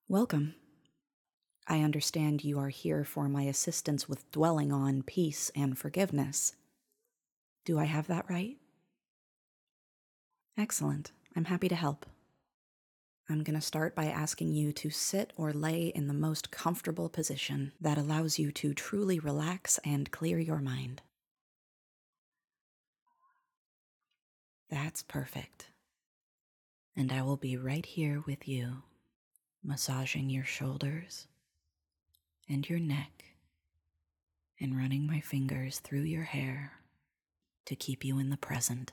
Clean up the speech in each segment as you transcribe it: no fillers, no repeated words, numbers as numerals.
Welcome. I understand you are here for my assistance with dwelling on peace and forgiveness. Do I have that right? Excellent. I'm happy to help. I'm going to start by asking you to sit or lay in the most comfortable position that allows you to truly relax and clear your mind. That's perfect. And I will be right here with you, massaging your shoulders and your neck and running my fingers through your hair to keep you in the present.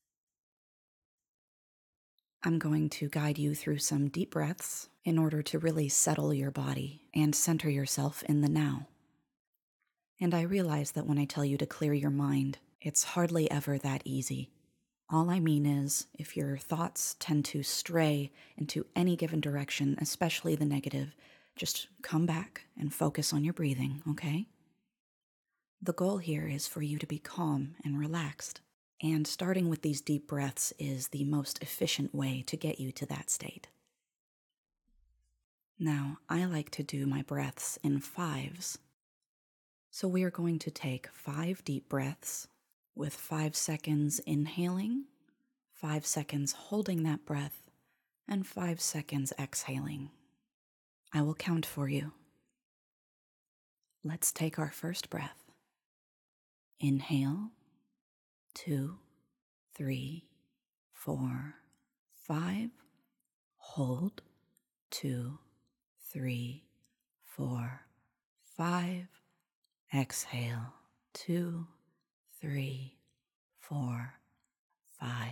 I'm going to guide you through some deep breaths in order to really settle your body and center yourself in the now. And I realize that when I tell you to clear your mind, it's hardly ever that easy. All I mean is, if your thoughts tend to stray into any given direction, especially the negative, just come back and focus on your breathing, okay? The goal here is for you to be calm and relaxed. And starting with these deep breaths is the most efficient way to get you to that state. Now, I like to do my breaths in fives. So we are going to take 5 deep breaths with 5 seconds inhaling, 5 seconds holding that breath, and 5 seconds exhaling. I will count for you. Let's take our first breath. Inhale, 2, 3, 4, 5. Hold, 2, 3, 4, 5. Exhale, 2, 3, 4, 5.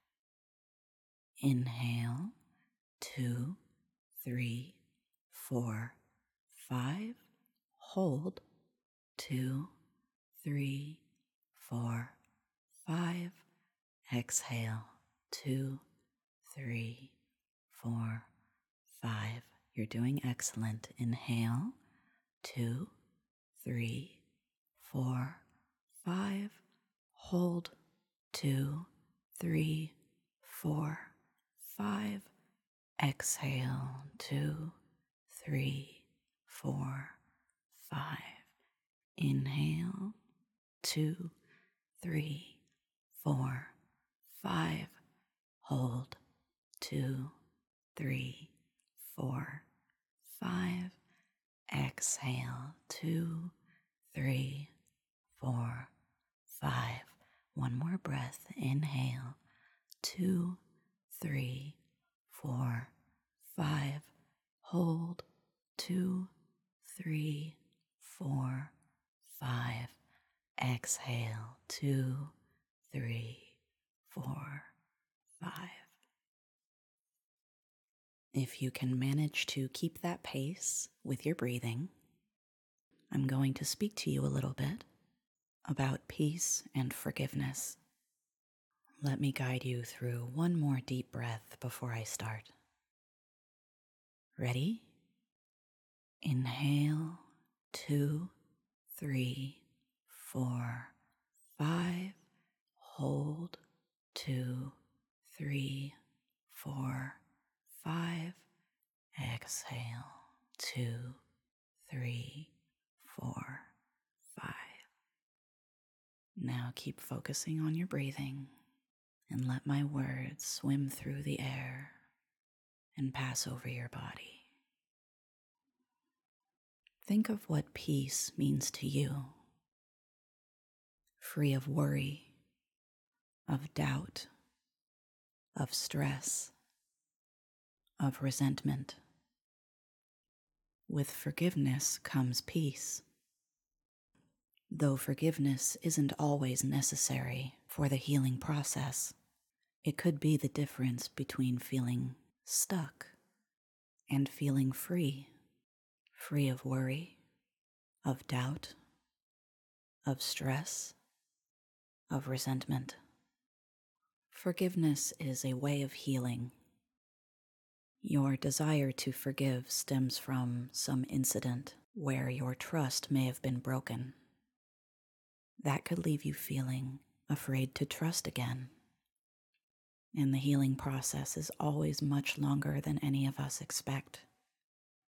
Inhale, 2, 3, 4, 5. Hold, 2, 3, 4, 5. Exhale, 2, 3, 4, 5. You're doing excellent. Inhale, 2, 3, 4, 5. Hold, 2, 3, 4, 5. Exhale, 2, 3, 4, 5. Inhale, 2, 3, 4, 5. Hold, 2, 3, 4, 5. Exhale, 2, 3, 4, 5. One more breath. Inhale, 2, 3, 4, 5. Hold, 2, 3, 4, 5. Exhale, 2, 3, 4, 5. If you can manage to keep that pace with your breathing, I'm going to speak to you a little bit about peace and forgiveness. Let me guide you through one more deep breath before I start. Ready? Inhale, 2, 3, 4, 5. Hold, 2, 3, 4, 5. Exhale, 2, 3, 4, 5. Now keep focusing on your breathing and let my words swim through the air and pass over your body. Think of what peace means to you. Free of worry, of doubt, of stress, of resentment. With forgiveness comes peace. Though forgiveness isn't always necessary for the healing process, it could be the difference between feeling stuck and feeling free. Free of worry, of doubt, of stress, of resentment. Forgiveness is a way of healing. Your desire to forgive stems from some incident where your trust may have been broken. That could leave you feeling afraid to trust again. And the healing process is always much longer than any of us expect.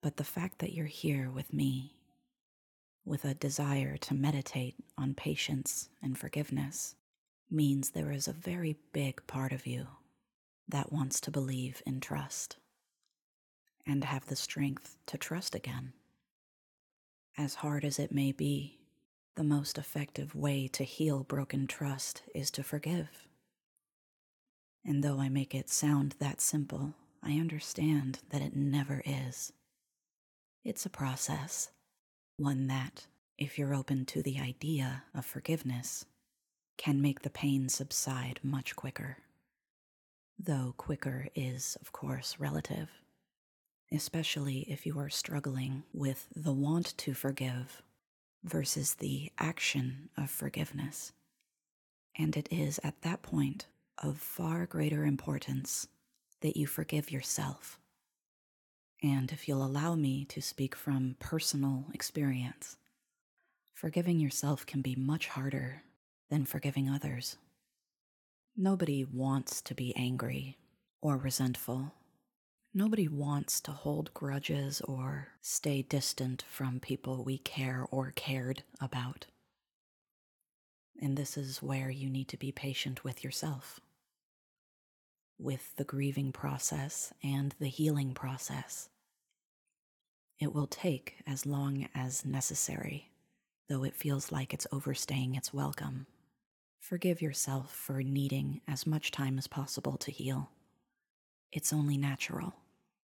But the fact that you're here with me, with a desire to meditate on patience and forgiveness, means there is a very big part of you that wants to believe in trust and have the strength to trust again. As hard as it may be, the most effective way to heal broken trust is to forgive. And though I make it sound that simple, I understand that it never is. It's a process, one that, if you're open to the idea of forgiveness, can make the pain subside much quicker. Though quicker is, of course, relative, especially if you are struggling with the want to forgive versus the action of forgiveness. And it is at that point of far greater importance that you forgive yourself. And if you'll allow me to speak from personal experience, forgiving yourself can be much harder than forgiving others. Nobody wants to be angry or resentful. Nobody wants to hold grudges or stay distant from people we care or cared about. And this is where you need to be patient with yourself, with the grieving process and the healing process. It will take as long as necessary, though it feels like it's overstaying its welcome. Forgive yourself for needing as much time as possible to heal. It's only natural.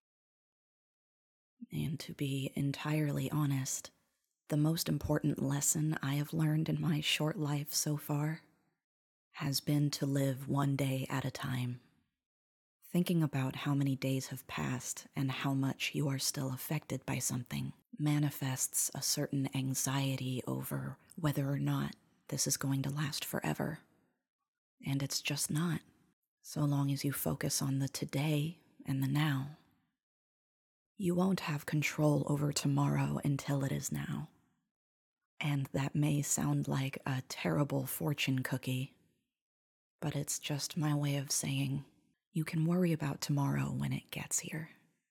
And to be entirely honest, the most important lesson I have learned in my short life so far has been to live one day at a time. Thinking about how many days have passed and how much you are still affected by something manifests a certain anxiety over whether or not this is going to last forever. And it's just not, so long as you focus on the today and the now. You won't have control over tomorrow until it is now. And that may sound like a terrible fortune cookie, but it's just my way of saying you can worry about tomorrow when it gets here.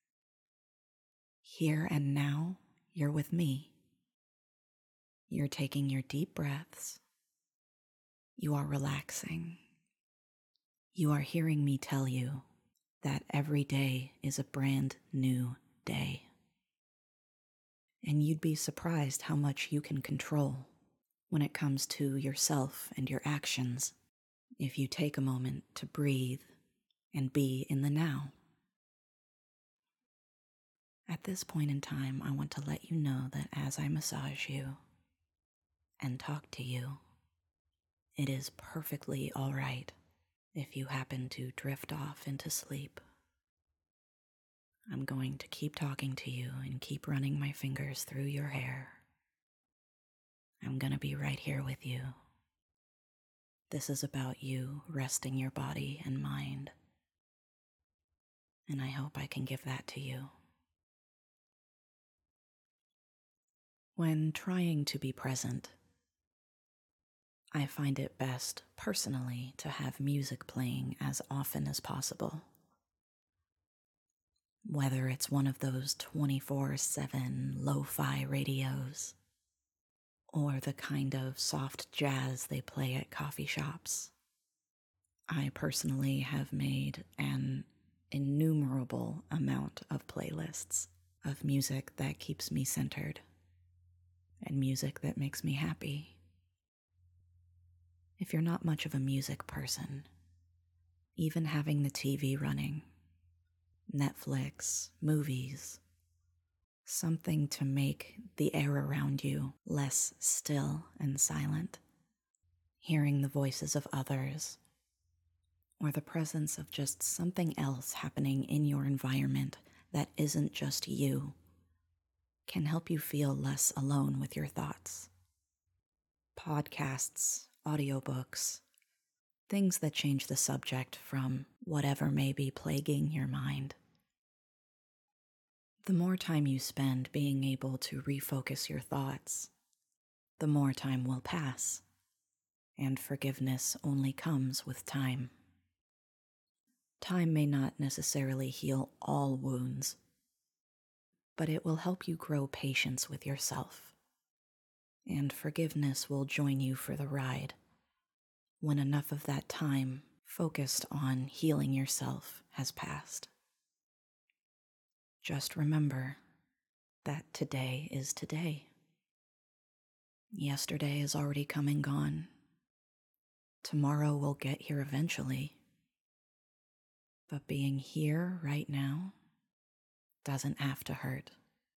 Here and now, you're with me. You're taking your deep breaths. You are relaxing. You are hearing me tell you that every day is a brand new day. And you'd be surprised how much you can control when it comes to yourself and your actions if you take a moment to breathe and be in the now. At this point in time, I want to let you know that as I massage you and talk to you, it is perfectly all right if you happen to drift off into sleep. I'm going to keep talking to you and keep running my fingers through your hair. I'm going to be right here with you. This is about you resting your body and mind. And I hope I can give that to you. When trying to be present, I find it best, personally, to have music playing as often as possible. Whether it's one of those 24/7 lo-fi radios, or the kind of soft jazz they play at coffee shops. I personally have made an innumerable amount of playlists of music that keeps me centered and music that makes me happy. If you're not much of a music person, even having the TV running, Netflix, movies, something to make the air around you less still and silent, hearing the voices of others, or the presence of just something else happening in your environment that isn't just you, can help you feel less alone with your thoughts. Podcasts, audiobooks, things that change the subject from whatever may be plaguing your mind. The more time you spend being able to refocus your thoughts, the more time will pass, and forgiveness only comes with time. Time may not necessarily heal all wounds, but it will help you grow patience with yourself. And forgiveness will join you for the ride when enough of that time focused on healing yourself has passed. Just remember that today is today. Yesterday is already come and gone. Tomorrow will get here eventually. But being here right now doesn't have to hurt.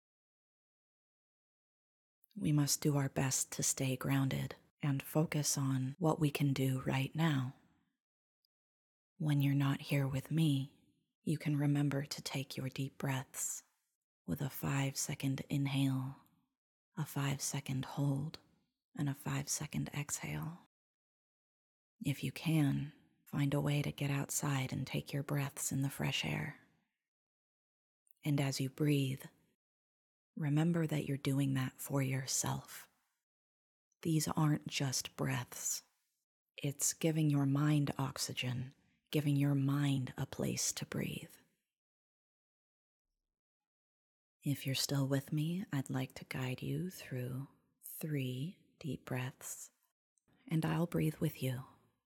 We must do our best to stay grounded and focus on what we can do right now. When you're not here with me, you can remember to take your deep breaths with a 5-second inhale, a 5-second hold, and a 5-second exhale. If you can, find a way to get outside and take your breaths in the fresh air. And as you breathe, remember that you're doing that for yourself. These aren't just breaths. It's giving your mind oxygen, giving your mind a place to breathe. If you're still with me, I'd like to guide you through 3 deep breaths, and I'll breathe with you.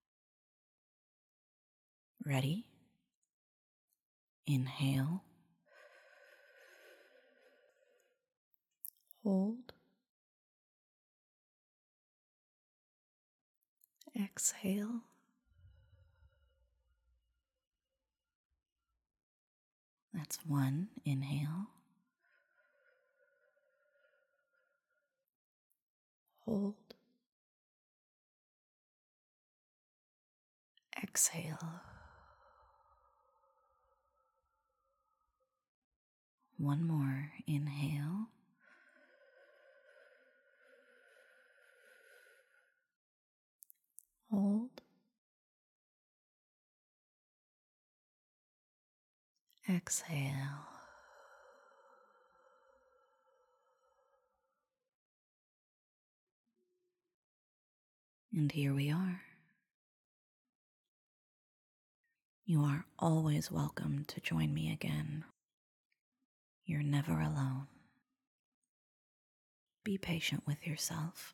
Ready? Inhale. Hold. Exhale. That's 1 inhale. Hold. Exhale. 1 more inhale. Hold. Exhale. And here we are. You are always welcome to join me again. You're never alone. Be patient with yourself.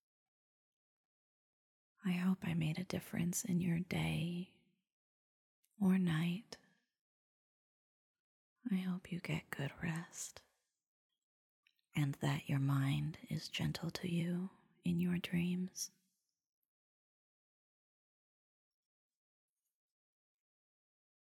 I hope I made a difference in your day or night. I hope you get good rest and that your mind is gentle to you in your dreams.